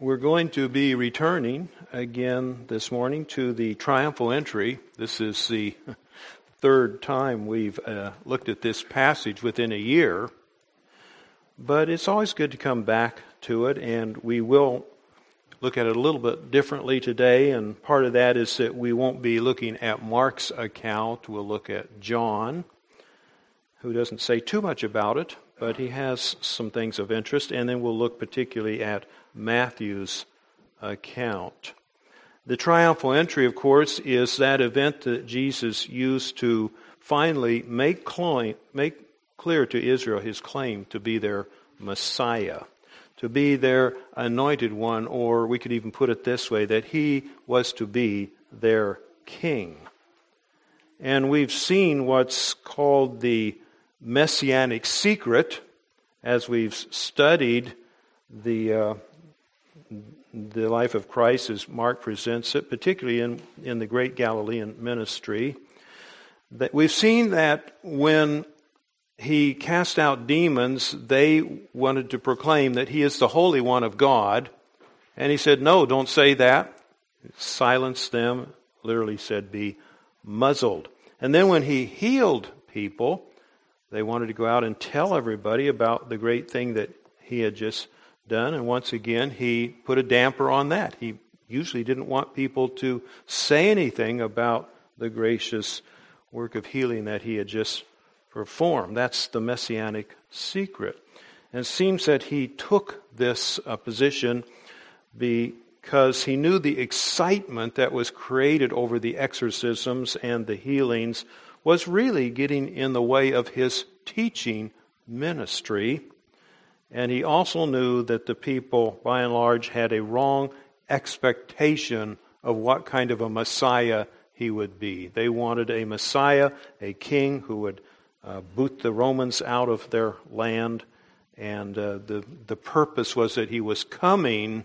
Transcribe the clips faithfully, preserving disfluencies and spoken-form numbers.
We're going to be returning again this morning to the triumphal entry. This is the third time we've uh, looked at this passage within a year, but it's always good to come back to it, and we will look at it a little bit differently today, and part of that is that we won't be looking at Mark's account. We'll look at John, who doesn't say too much about it, but he has some things of interest, and then we'll look particularly at Matthew's account. The triumphal entry, of course, is that event that Jesus used to finally make, claim, make clear to Israel his claim to be their Messiah, to be their anointed one, or we could even put it this way, that he was to be their king. And we've seen what's called the Messianic secret as we've studied the uh, the life of Christ as Mark presents it, particularly in, in the great Galilean ministry. That we've seen that when he cast out demons, they wanted to proclaim that he is the Holy One of God. And he said, no, don't say that. Silence them, literally said, be muzzled. And then when he healed people, they wanted to go out and tell everybody about the great thing that he had just done. And once again, he put a damper on that. He usually didn't want people to say anything about the gracious work of healing that he had just performed. That's the Messianic secret. And it seems that he took this uh, position because he knew the excitement that was created over the exorcisms and the healings was really getting in the way of his teaching ministry. And he also knew that the people, by and large, had a wrong expectation of what kind of a Messiah he would be. They wanted a Messiah, a king who would uh, boot the Romans out of their land. And uh, the, the purpose was that he was coming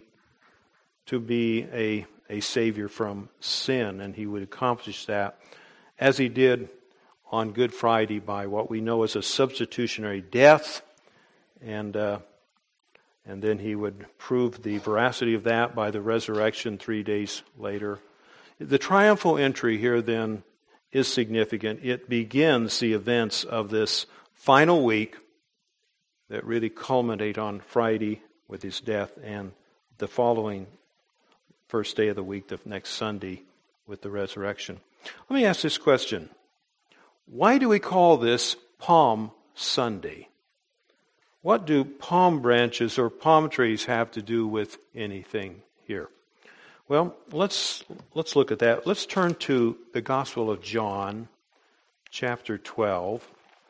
to be a, a savior from sin. And he would accomplish that as he did on Good Friday by what we know as a substitutionary death. And uh, and then he would prove the veracity of that by the resurrection three days later. The triumphal entry here then is significant. It begins the events of this final week that really culminate on Friday with his death and the following first day of the week, the next Sunday, with the resurrection. Let me ask this question. Why do we call this Palm Sunday? What do palm branches or palm trees have to do with anything here? Well, let's let's look at that. Let's turn to the Gospel of John, chapter twelve.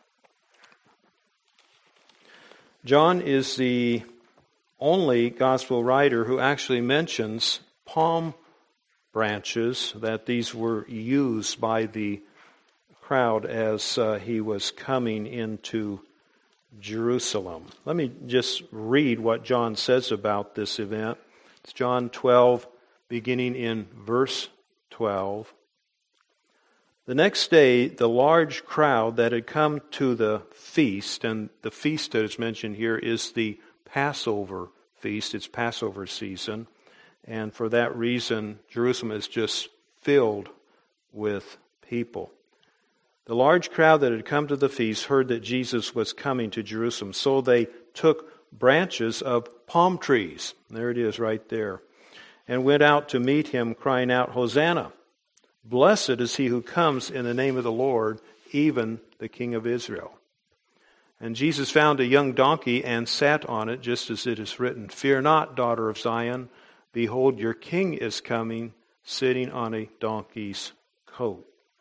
John is the only gospel writer who actually mentions palm branches, that these were used by the crowd as uh, he was coming into Jerusalem. Let me just read what John says about this event. It's John twelve, beginning in verse twelve. The next day, the large crowd that had come to the feast, and the feast that is mentioned here is the Passover feast. It's Passover season. And for that reason, Jerusalem is just filled with people. The large crowd that had come to the feast heard that Jesus was coming to Jerusalem. So they took branches of palm trees, there it is right there, and went out to meet him, crying out, Hosanna! Blessed is he who comes in the name of the Lord, even the King of Israel. And Jesus found a young donkey and sat on it, just as it is written, Fear not, daughter of Zion. Behold, your king is coming, sitting on a donkey's coat.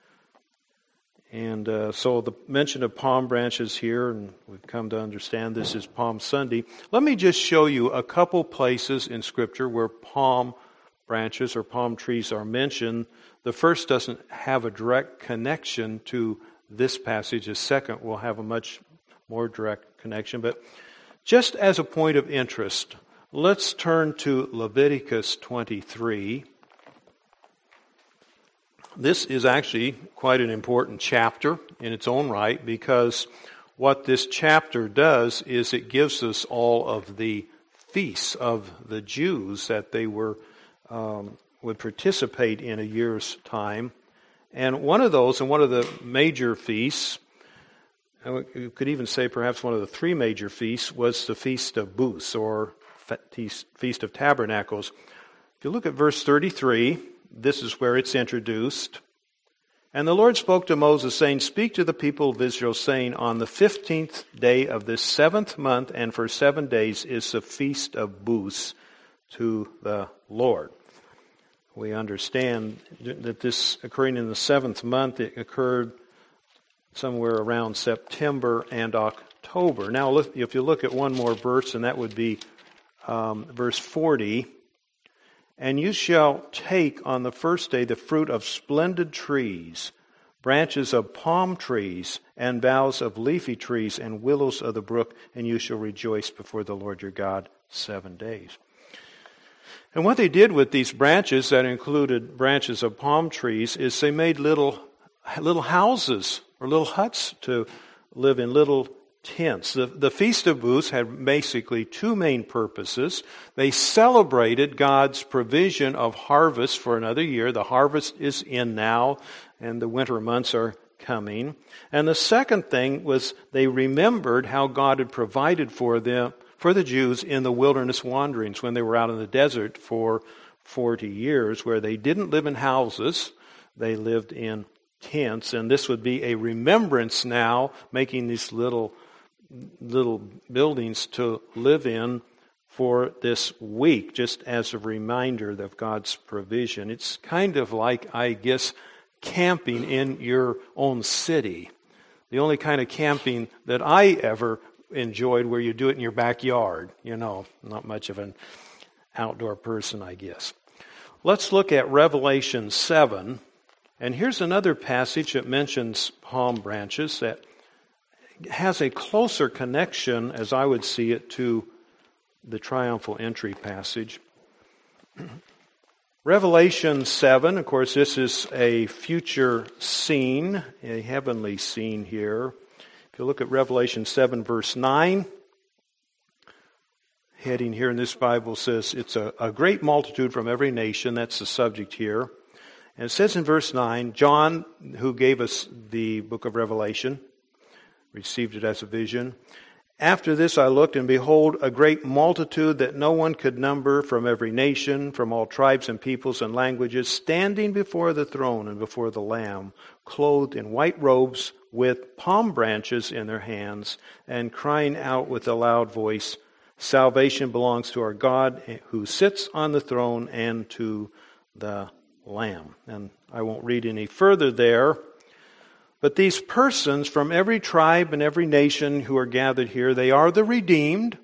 And uh, so the mention of palm branches here, and we've come to understand this is Palm Sunday. Let me just show you a couple places in Scripture where palm branches or palm trees are mentioned. The first doesn't have a direct connection to this passage. The second will have a much more direct connection. But just as a point of interest, let's turn to Leviticus twenty-three. This is actually quite an important chapter in its own right, because what this chapter does is it gives us all of the feasts of the Jews that they were um, would participate in a year's time. And one of those, and one of the major feasts, you could even say perhaps one of the three major feasts, was the Feast of Booths, or Feast of Tabernacles. If you look at verse thirty-three, this is where it's introduced. And the Lord spoke to Moses, saying, Speak to the people of Israel, saying, On the fifteenth day of this seventh month, and for seven days, is the Feast of Booths to the Lord. We understand that this occurring in the seventh month, it occurred somewhere around September and October. Now, look, if you look at one more verse, and that would be um, verse forty, And you shall take on the first day the fruit of splendid trees, branches of palm trees, and boughs of leafy trees, and willows of the brook, and you shall rejoice before the Lord your God seven days. And what they did with these branches, that included branches of palm trees, is they made little little houses or little huts to live in, little tents. The, the Feast of Booths had basically two main purposes. They celebrated God's provision of harvest for another year. The harvest is in now, and the winter months are coming. And the second thing was they remembered how God had provided for them, for the Jews in the wilderness wanderings when they were out in the desert for forty years, where they didn't live in houses, they lived in tents. And this would be a remembrance now, making these little little buildings to live in for this week, just as a reminder of God's provision. It's kind of like, I guess, camping in your own city. The only kind of camping that I ever enjoyed where you do it in your backyard. You know, not much of an outdoor person, I guess. Let's look at Revelation seven. And here's another passage that mentions palm branches that has a closer connection, as I would see it, to the triumphal entry passage. Revelation seven, of course, this is a future scene, a heavenly scene here. If you look at Revelation seven, verse nine, heading here in this Bible says, it's a, a great multitude from every nation. That's the subject here. And it says in verse nine, John, who gave us the book of Revelation, received it as a vision. After this I looked, and behold, a great multitude that no one could number, from every nation, from all tribes and peoples and languages, standing before the throne and before the Lamb, clothed in white robes, with palm branches in their hands, and crying out with a loud voice, Salvation belongs to our God, who sits on the throne, and to the Lamb. And I won't read any further there. But these persons from every tribe and every nation who are gathered here, they are the redeemed.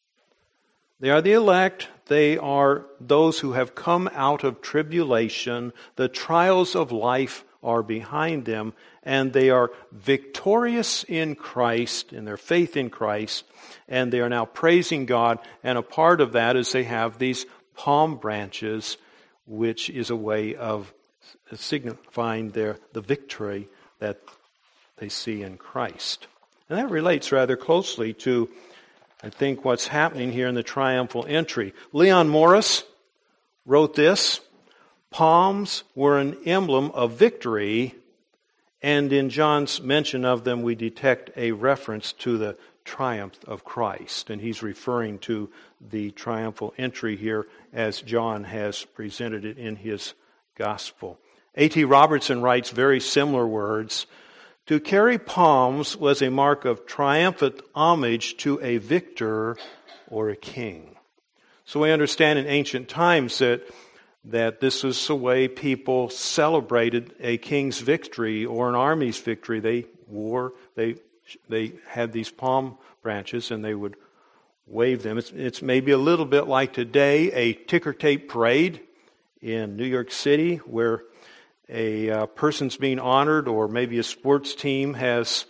They are the elect. They are those who have come out of tribulation. The trials of life are behind them, and they are victorious in Christ, in their faith in Christ, and they are now praising God. And a part of that is they have these palm branches, which is a way of signifying their the victory that they see in Christ. And that relates rather closely to, I think, what's happening here in the triumphal entry. Leon Morris wrote this: palms were an emblem of victory, and in John's mention of them we detect a reference to the triumph of Christ. And he's referring to the triumphal entry here as John has presented it in his gospel. A T Robertson writes very similar words. To carry palms was a mark of triumphant homage to a victor or a king. So we understand in ancient times that that this is the way people celebrated a king's victory or an army's victory. They wore, they they had these palm branches and they would wave them. It's, it's maybe a little bit like today, a ticker tape parade in New York City, where a uh, person's being honored, or maybe a sports team has,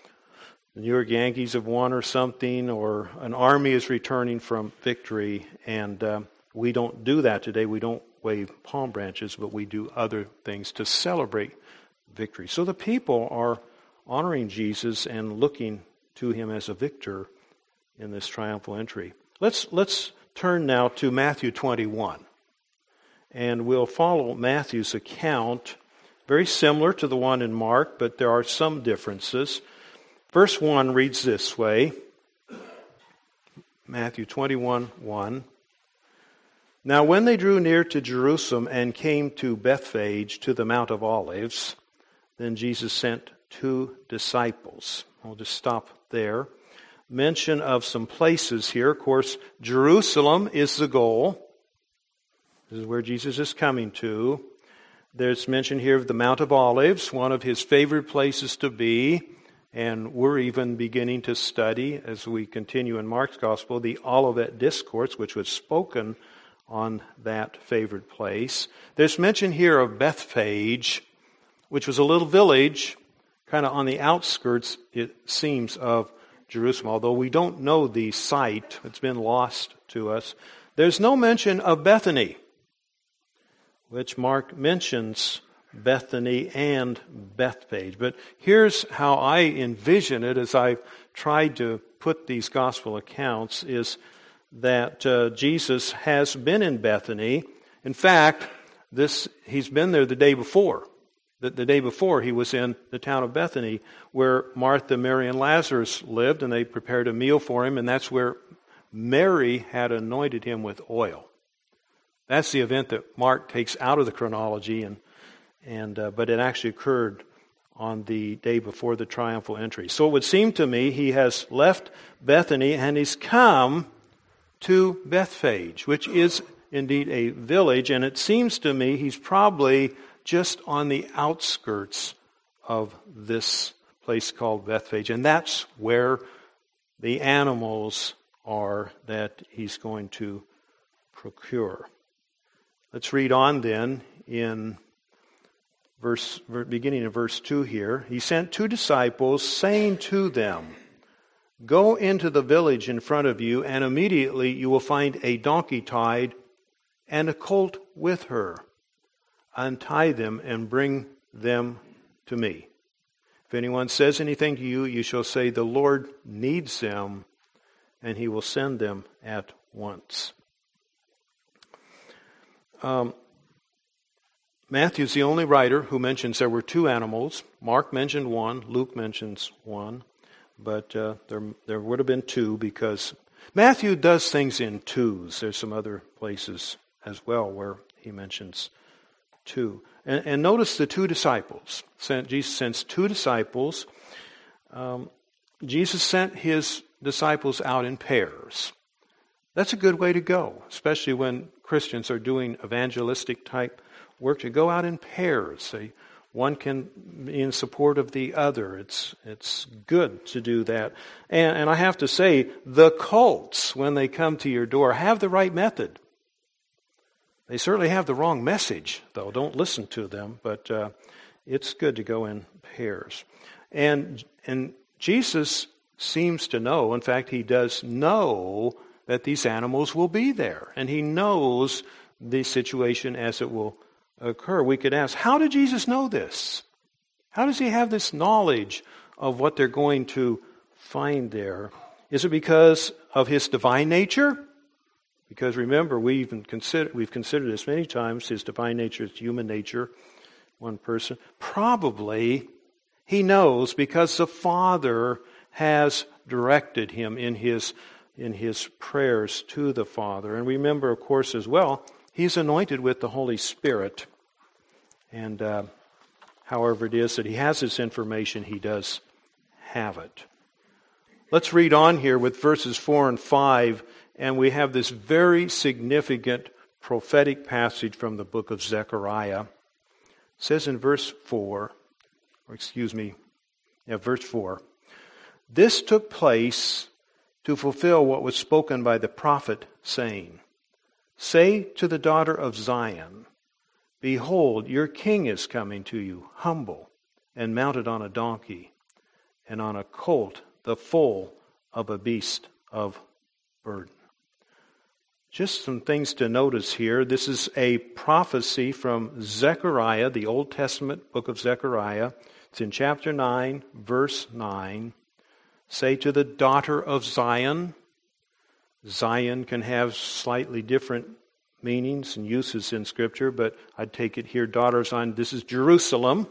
the New York Yankees have won or something, or an army is returning from victory, and uh, we don't do that today. We don't wave palm branches, but we do other things to celebrate victory. So the people are honoring Jesus and looking to him as a victor in this triumphal entry. Let's let's turn now to Matthew twenty-one. And we'll follow Matthew's account, very similar to the one in Mark, but there are some differences. Verse one reads this way, Matthew twenty-one, one. Now when they drew near to Jerusalem and came to Bethphage, to the Mount of Olives, then Jesus sent two disciples. I'll just stop there. Mention of some places here. Of course, Jerusalem is the goal. This is where Jesus is coming to. There's mention here of the Mount of Olives, one of his favorite places to be. And we're even beginning to study, as we continue in Mark's Gospel, the Olivet Discourse, which was spoken on that favorite place. There's mention here of Bethphage, which was a little village, kind of on the outskirts, it seems, of Jerusalem. Although we don't know the site, it's been lost to us. There's no mention of Bethany, which Mark mentions Bethany and Bethphage. But here's how I envision it as I've tried to put these gospel accounts, is that uh, Jesus has been in Bethany. In fact, this he's been there the day before. The, the day before he was in the town of Bethany, where Martha, Mary, and Lazarus lived, and they prepared a meal for him, and that's where Mary had anointed him with oil. That's the event that Mark takes out of the chronology, and and uh, but it actually occurred on the day before the triumphal entry. So it would seem to me he has left Bethany and he's come to Bethphage, which is indeed a village, and it seems to me he's probably just on the outskirts of this place called Bethphage, and that's where the animals are that he's going to procure. Let's read on then in verse, beginning in verse two here. He sent two disciples, saying to them, "Go into the village in front of you, and immediately you will find a donkey tied and a colt with her. Untie them and bring them to me. If anyone says anything to you, you shall say, 'The Lord needs them,' and he will send them at once." Um, Matthew's the only writer who mentions there were two animals. Mark mentioned one. Luke mentions one. But uh, there, there would have been two, because Matthew does things in twos. There's some other places as well where he mentions two. And, and notice the two disciples. Sent, Jesus sends two disciples. Um, Jesus sent his disciples out in pairs. That's a good way to go, especially when Christians are doing evangelistic type work, to go out in pairs. They, One can be in support of the other. It's it's good to do that. And, and I have to say, the cults, when they come to your door, have the right method. They certainly have the wrong message, though. Don't listen to them. But uh, it's good to go in pairs. And, and Jesus seems to know, in fact, he does know that these animals will be there. And he knows the situation as it will occur. We could ask, how did Jesus know this? How does he have this knowledge of what they're going to find there? Is it because of his divine nature? Because remember, we even consider, we've considered this many times, his divine nature is human nature, one person. Probably he knows because the Father has directed him in his, in his prayers to the Father. And remember, of course, as well, he's anointed with the Holy Spirit. And uh, however it is that he has this information, he does have it. Let's read on here with verses four and five, and we have this very significant prophetic passage from the book of Zechariah. It says in verse four, or excuse me, yeah, verse four, "This took place to fulfill what was spoken by the prophet, saying, 'Say to the daughter of Zion, Behold, your king is coming to you, humble and mounted on a donkey, and on a colt, the foal of a beast of burden.'" Just some things to notice here. This is a prophecy from Zechariah, the Old Testament book of Zechariah. It's in chapter nine, verse nine. "Say to the daughter of Zion." Zion can have slightly different meanings and uses in Scripture, but I'd take it here, daughter Zion. This is Jerusalem.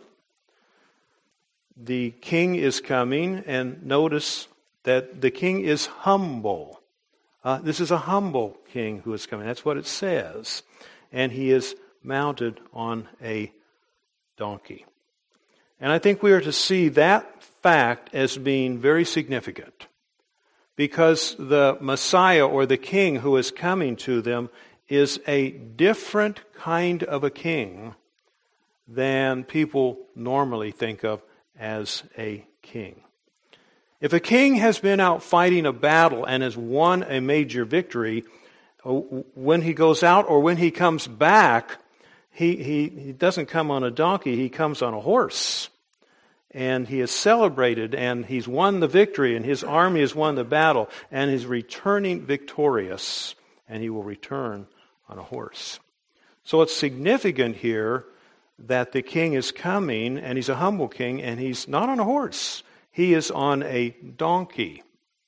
The king is coming, and notice that the king is humble. Uh, this is a humble king who is coming. That's what it says. And he is mounted on a donkey. And I think we are to see that fact as being very significant, because the Messiah or the king who is coming to them is a different kind of a king than people normally think of as a king. If a king has been out fighting a battle and has won a major victory, when he goes out or when he comes back, he, he, he doesn't come on a donkey, he comes on a horse. And he is celebrated, and he's won the victory, and his army has won the battle, and is returning victorious, and he will return on a horse. So it's significant here that the king is coming, and he's a humble king, and he's not on a horse. He is on a donkey.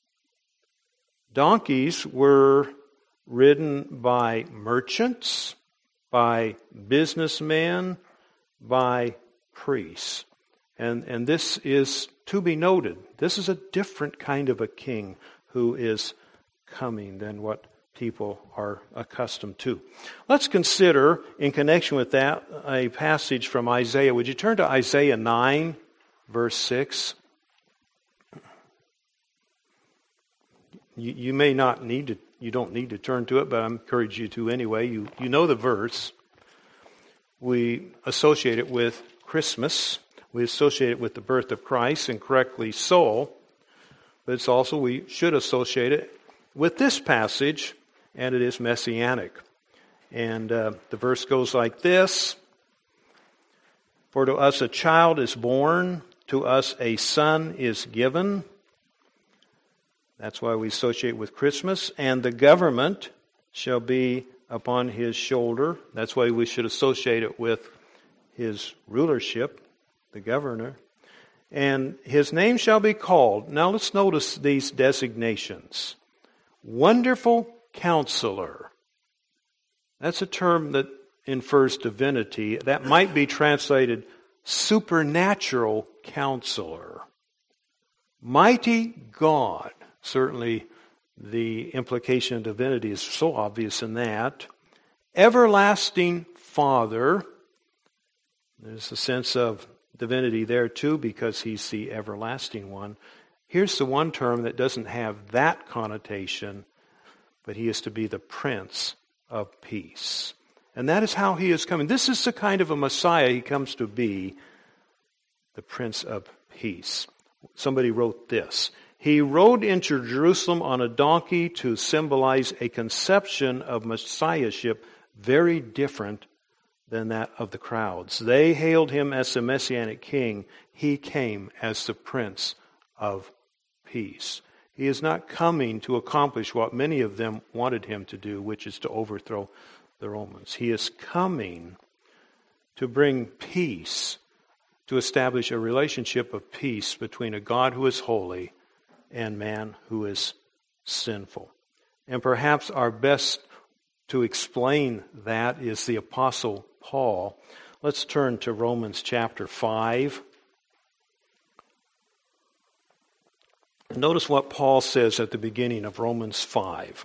Donkeys were ridden by merchants, by businessmen, by priests. And, and this is to be noted. This is a different kind of a king who is coming than what people are accustomed to. Let's consider, in connection with that, a passage from Isaiah. Would you turn to Isaiah nine, verse six? You, you may not need to, you don't need to turn to it, but I encourage you to anyway. You, you know the verse. We associate it with Christmas. We associate it with the birth of Christ, and correctly so. But it's also, we should associate it with this passage, and it is messianic. And uh, the verse goes like this: For to us a child is born, to us a son is given. That's why we associate with Christmas. And the government shall be upon his shoulder. That's why we should associate it with his rulership, the governor. And his name shall be called. Now let's notice these designations. Wonderful Counselor. That's a term that infers divinity. That might be translated supernatural counselor. Mighty God. Certainly the implication of divinity is so obvious in that. Everlasting Father. There's a sense of divinity there too, because he's the everlasting one. Here's the one term that doesn't have that connotation, but he is to be the Prince of Peace. And that is how he is coming. This is the kind of a Messiah he comes to be, the Prince of Peace. Somebody wrote this: He rode into Jerusalem on a donkey to symbolize a conception of messiahship very different than that of the crowds. They hailed him as the Messianic king. He came as the Prince of Peace. He is not coming to accomplish what many of them wanted him to do, which is to overthrow the Romans. He is coming to bring peace, to establish a relationship of peace between a God who is holy and man who is sinful. And perhaps our best to explain that is the Apostle Paul. Let's turn to Romans chapter five. Notice what Paul says at the beginning of Romans five.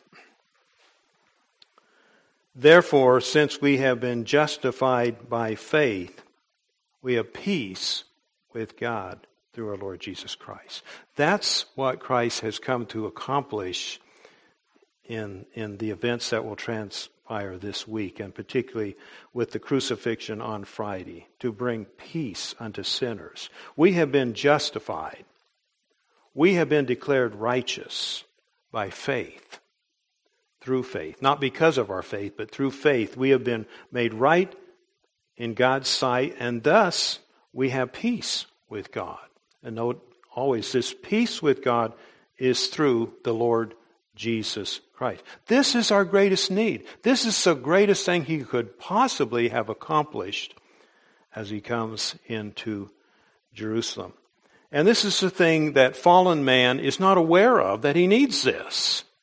Therefore, since we have been justified by faith, we have peace with God through our Lord Jesus Christ. That's what Christ has come to accomplish in, in the events that will transpire this week, and particularly with the crucifixion on Friday, to bring peace unto sinners. We have been justified. We have been declared righteous by faith, through faith. Not because of our faith, but through faith. We have been made right in God's sight, and thus we have peace with God. And note always, this peace with God is through the Lord Jesus Christ. This is our greatest need. This is the greatest thing he could possibly have accomplished as he comes into Jerusalem. And this is the thing that fallen man is not aware of, that he needs this.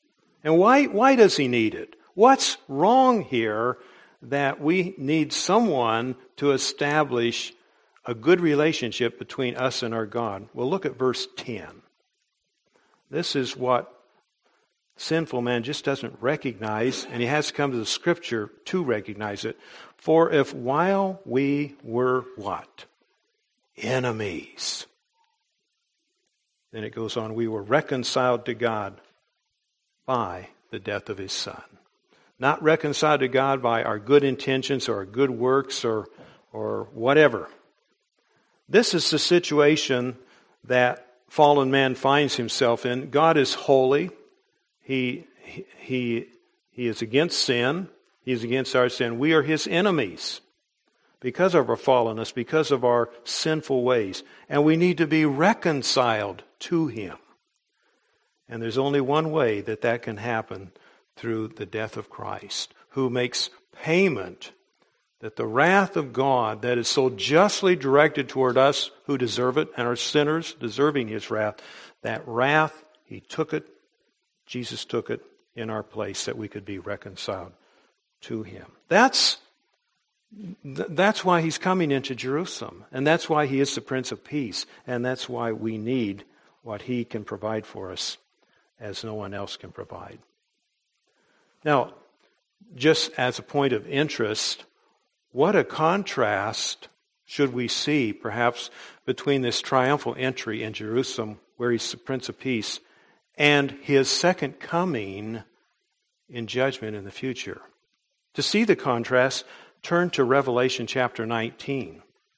And why, why does he need it? What's wrong here that we need someone to establish a good relationship between us and our God? Well, look at verse ten. This is what sinful man just doesn't recognize, and he has to come to the Scripture to recognize it. For if while we were what? Enemies. Then it goes on, we were reconciled to God by the death of his Son. Not reconciled to God by our good intentions or our good works or, or whatever. This is the situation that fallen man finds himself in. God is holy. He, he, he is against sin. He is against our sin. We are his enemies because of our fallenness, because of our sinful ways. And we need to be reconciled to him. And there's only one way that that can happen, through the death of Christ, who makes payment that the wrath of God that is so justly directed toward us who deserve it and are sinners deserving his wrath, that wrath, he took it, Jesus took it in our place that we could be reconciled to him. That's, that's why he's coming into Jerusalem. And that's why he is the Prince of Peace. And that's why we need what he can provide for us as no one else can provide. Now, just as a point of interest, what a contrast should we see, perhaps, between this triumphal entry in Jerusalem, where he's the Prince of Peace, and his second coming in judgment in the future. To see the contrast, turn to Revelation chapter nineteen.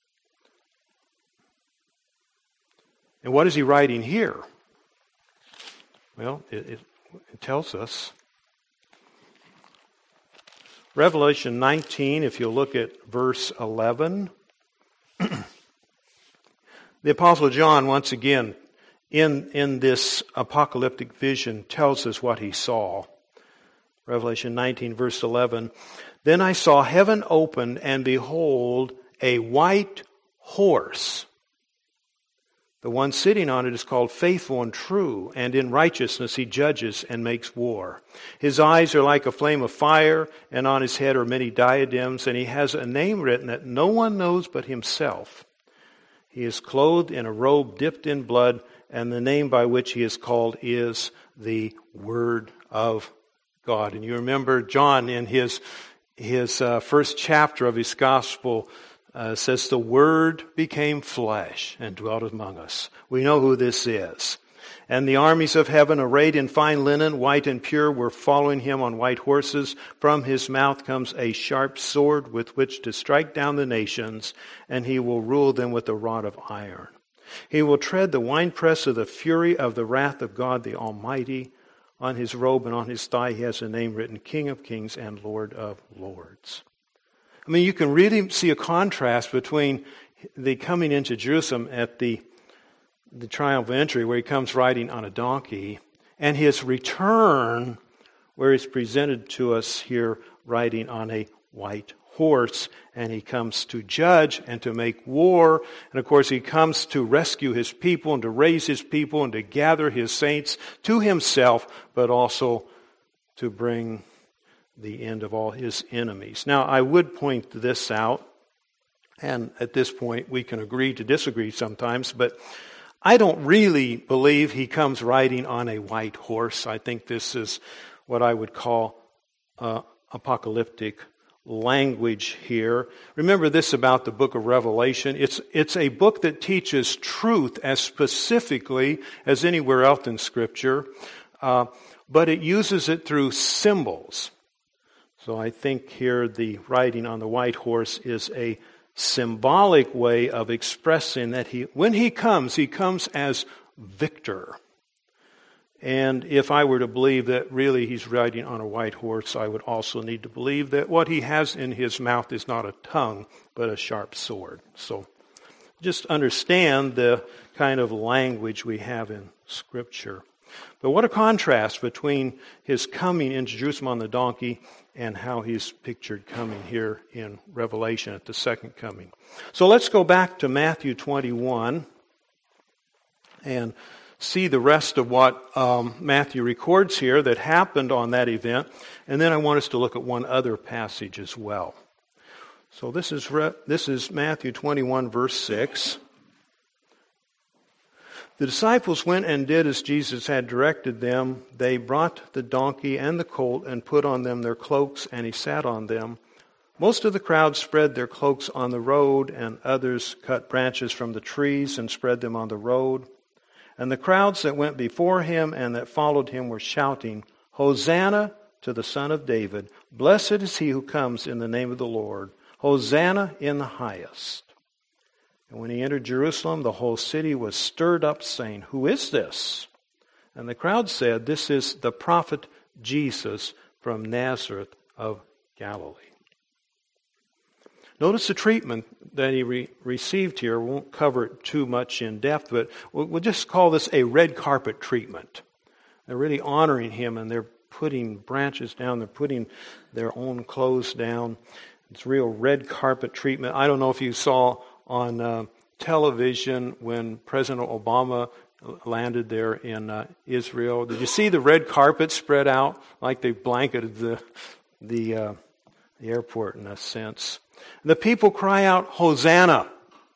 And what is he writing here? Well, it, it, it tells us. Revelation nineteen, if you look at verse eleven. The Apostle John, once again, in, in this apocalyptic vision, tells us what he saw. Revelation nineteen, verse eleven. Then I saw heaven opened, and behold, a white horse. The one sitting on it is called Faithful and True, and in righteousness he judges and makes war. His eyes are like a flame of fire, and on his head are many diadems, and he has a name written that no one knows but himself. He is clothed in a robe dipped in blood, and the name by which he is called is the Word of God. And you remember John in his, his uh, first chapter of his gospel Uh, says the Word became flesh and dwelt among us. We know who this is. And the armies of heaven, arrayed in fine linen, white and pure, were following him on white horses. From his mouth comes a sharp sword with which to strike down the nations, and he will rule them with a rod of iron. He will tread the winepress of the fury of the wrath of God the Almighty. On his robe and on his thigh he has a name written, King of Kings and Lord of Lords. I mean, you can really see a contrast between the coming into Jerusalem at the, the triumphal entry, where he comes riding on a donkey, and his return, where he's presented to us here riding on a white horse, and he comes to judge and to make war. And of course, he comes to rescue his people and to raise his people and to gather his saints to himself, but also to bring the end of all his enemies. Now, I would point this out, and at this point we can agree to disagree sometimes, but I don't really believe he comes riding on a white horse. I think this is what I would call uh, apocalyptic language here. Remember this about the book of Revelation. It's, it's a book that teaches truth as specifically as anywhere else in Scripture, uh, but it uses it through symbols. So I think here the riding on the white horse is a symbolic way of expressing that he, when he comes, he comes as victor. And if I were to believe that really he's riding on a white horse, I would also need to believe that what he has in his mouth is not a tongue, but a sharp sword. So just understand the kind of language we have in Scripture. But what a contrast between his coming into Jerusalem on the donkey and how he's pictured coming here in Revelation at the second coming. So let's go back to Matthew twenty-one and see the rest of what um, Matthew records here that happened on that event. And then I want us to look at one other passage as well. So this is re- this is Matthew twenty-one, verse six. The disciples went and did as Jesus had directed them. They brought the donkey and the colt and put on them their cloaks, and he sat on them. Most of the crowd spread their cloaks on the road, and others cut branches from the trees and spread them on the road. And the crowds that went before him and that followed him were shouting, "Hosanna to the Son of David! Blessed is he who comes in the name of the Lord! Hosanna in the highest!" And when he entered Jerusalem, the whole city was stirred up, saying, "Who is this?" And the crowd said, "This is the prophet Jesus from Nazareth of Galilee." Notice the treatment that he re- received here. We won't cover it too much in depth, but we'll, we'll just call this a red carpet treatment. They're really honoring him, and they're putting branches down. They're putting their own clothes down. It's real red carpet treatment. I don't know if you saw on uh, television when President Obama landed there in uh, Israel. Did you see the red carpet spread out like they blanketed the the, uh, the airport in a sense? The people cry out, "Hosanna."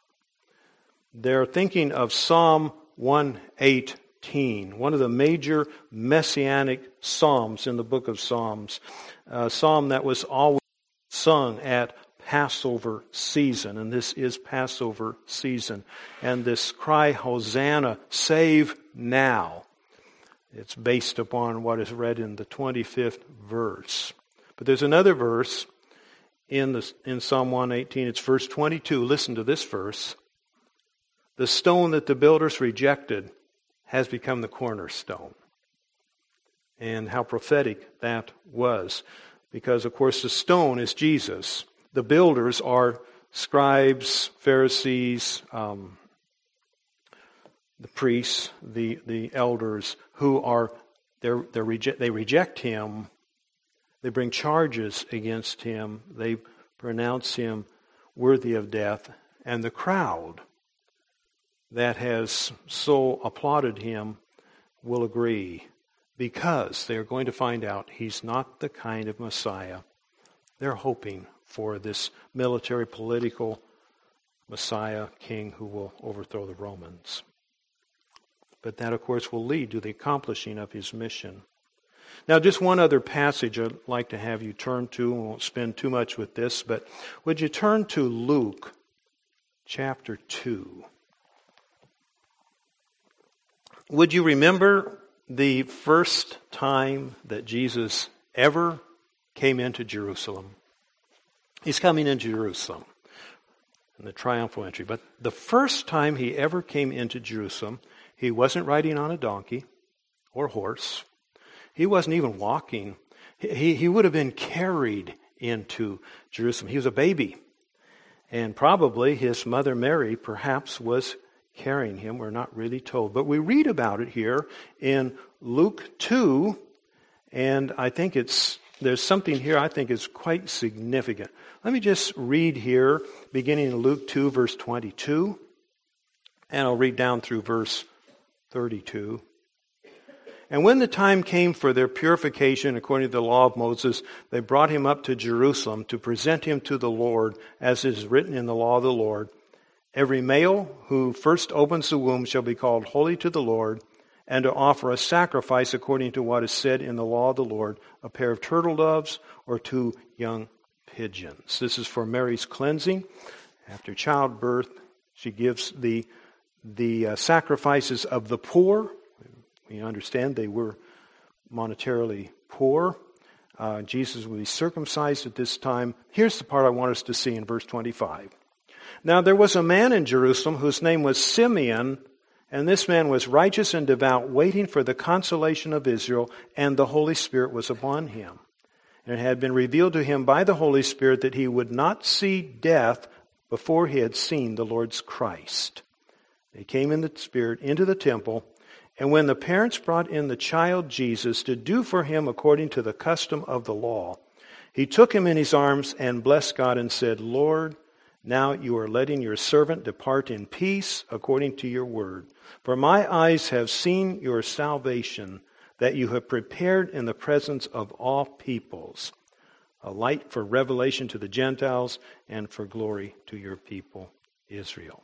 They're thinking of Psalm one eighteen, one of the major messianic psalms in the book of Psalms, a psalm that was always sung at Passover season, and this is Passover season. And this cry, "Hosanna, save now," it's based upon what is read in the twenty-fifth verse. But there's another verse in the in Psalm one eighteen. It's verse twenty-two. Listen to this verse. "The stone that the builders rejected has become the cornerstone." And how prophetic that was. Because, of course, the stone is Jesus. The builders are scribes, Pharisees, um, the priests, the, the elders, who are, they're, they're reject, they reject him. They bring charges against him. They pronounce him worthy of death. And the crowd that has so applauded him will agree, because they're going to find out he's not the kind of Messiah they're hoping for, this military, political Messiah, king who will overthrow the Romans. But that, of course, will lead to the accomplishing of his mission. Now, just one other passage I'd like to have you turn to. We won't spend too much with this, but would you turn to Luke chapter two? Would you remember the first time that Jesus ever came into Jerusalem? He's coming into Jerusalem in the triumphal entry. But the first time he ever came into Jerusalem, he wasn't riding on a donkey or horse. He wasn't even walking. He, he would have been carried into Jerusalem. He was a baby. And probably his mother Mary perhaps was carrying him. We're not really told. But we read about it here in Luke two. And I think it's there's something here I think is quite significant. Let me just read here, beginning in Luke two, verse twenty-two. And I'll read down through verse thirty-two. "And when the time came for their purification according to the law of Moses, they brought him up to Jerusalem to present him to the Lord, as is written in the law of the Lord. Every male who first opens the womb shall be called holy to the Lord, and to offer a sacrifice according to what is said in the law of the Lord, a pair of turtle doves or two young pigeons." This is for Mary's cleansing. After childbirth, she gives the, the uh, sacrifices of the poor. We understand they were monetarily poor. Uh, Jesus will be circumcised at this time. Here's the part I want us to see in verse twenty-five. "Now there was a man in Jerusalem whose name was Simeon, and this man was righteous and devout, waiting for the consolation of Israel, and the Holy Spirit was upon him. And it had been revealed to him by the Holy Spirit that he would not see death before he had seen the Lord's Christ. He came in the Spirit into the temple, and when the parents brought in the child Jesus to do for him according to the custom of the law, he took him in his arms and blessed God and said, 'Lord, Now you are letting your servant depart in peace according to your word. For my eyes have seen your salvation, that you have prepared in the presence of all peoples, a light for revelation to the Gentiles and for glory to your people, Israel.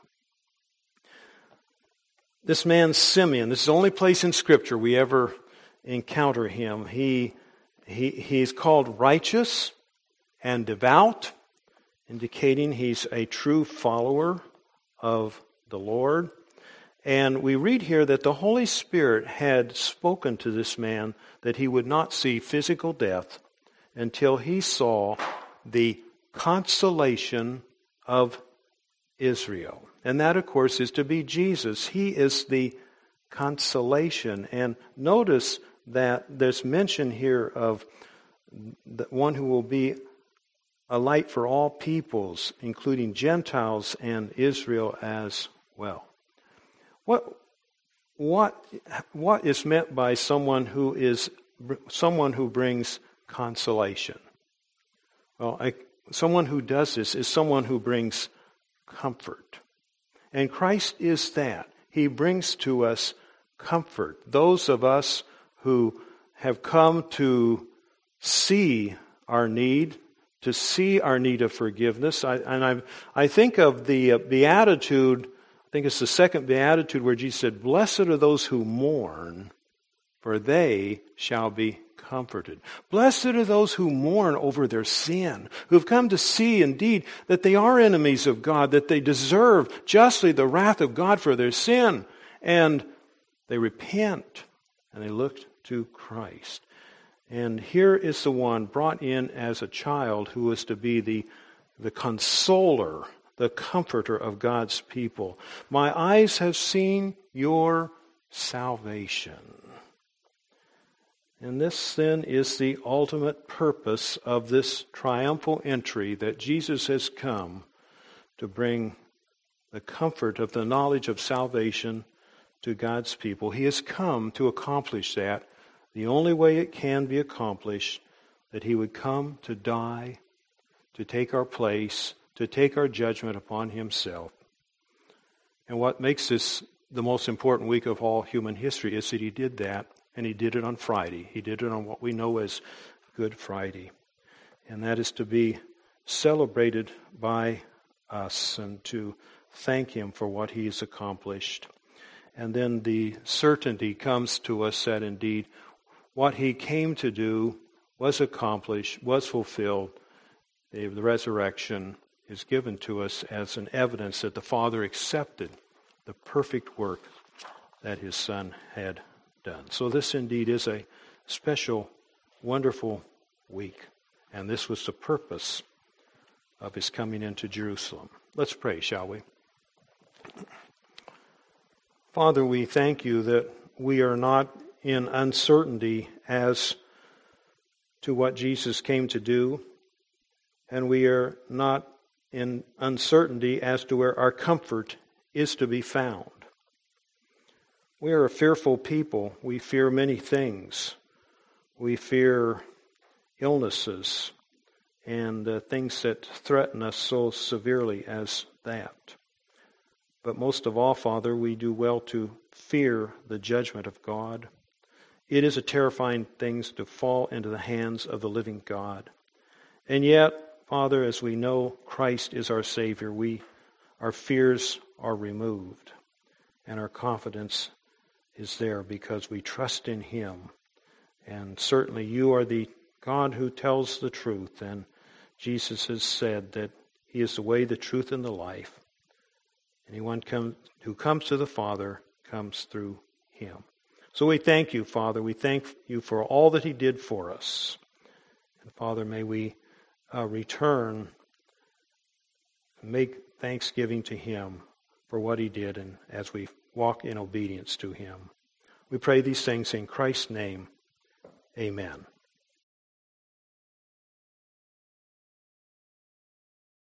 This man Simeon, this is the only place in Scripture we ever encounter him. He, he he's called righteous and devout, indicating he's a true follower of the Lord. And we read here that the Holy Spirit had spoken to this man that he would not see physical death until he saw the consolation of Israel. And that, of course, is to be Jesus. He is the consolation. And notice that there's mention here of the one who will be a light for all peoples, including Gentiles and Israel as well. What, what, what is meant by someone who is someone who brings consolation? Well, I, someone who does this is someone who brings comfort. And Christ is that. He brings to us comfort. Those of us who have come to see our need, to see our need of forgiveness. I, and I, I think of the uh, Beatitude, I think it's the second Beatitude where Jesus said, "Blessed are those who mourn, for they shall be comforted." Blessed are those who mourn over their sin, who've come to see indeed that they are enemies of God, that they deserve justly the wrath of God for their sin. And they repent and they look to Christ. And here is the one brought in as a child who is to be the, the consoler, the comforter of God's people. My eyes have seen your salvation. And this then is the ultimate purpose of this triumphal entry, that Jesus has come to bring the comfort of the knowledge of salvation to God's people. He has come to accomplish that. The only way it can be accomplished, that He would come to die, to take our place, to take our judgment upon Himself. And what makes this the most important week of all human history is that He did that, and He did it on Friday. He did it on what we know as Good Friday. And that is to be celebrated by us and to thank Him for what He has accomplished. And then the certainty comes to us that indeed what He came to do was accomplished, was fulfilled. The resurrection is given to us as an evidence that the Father accepted the perfect work that His Son had done. So this indeed is a special, wonderful week. And this was the purpose of His coming into Jerusalem. Let's pray, shall we? Father, we thank You that we are not in uncertainty as to what Jesus came to do, and we are not in uncertainty as to where our comfort is to be found. We are a fearful people. We fear many things. We fear illnesses and uh, things that threaten us so severely as that. But most of all, Father, we do well to fear the judgment of God. It is a terrifying thing to fall into the hands of the living God. And yet, Father, as we know Christ is our Savior, we our fears are removed, and our confidence is there because we trust in Him. And certainly You are the God who tells the truth, and Jesus has said that He is the way, the truth, and the life. Anyone come, who comes to the Father comes through Him. So we thank You, Father. We thank You for all that He did for us. And Father, may we uh, return and make thanksgiving to Him for what He did, and as we walk in obedience to Him. We pray these things in Christ's name. Amen.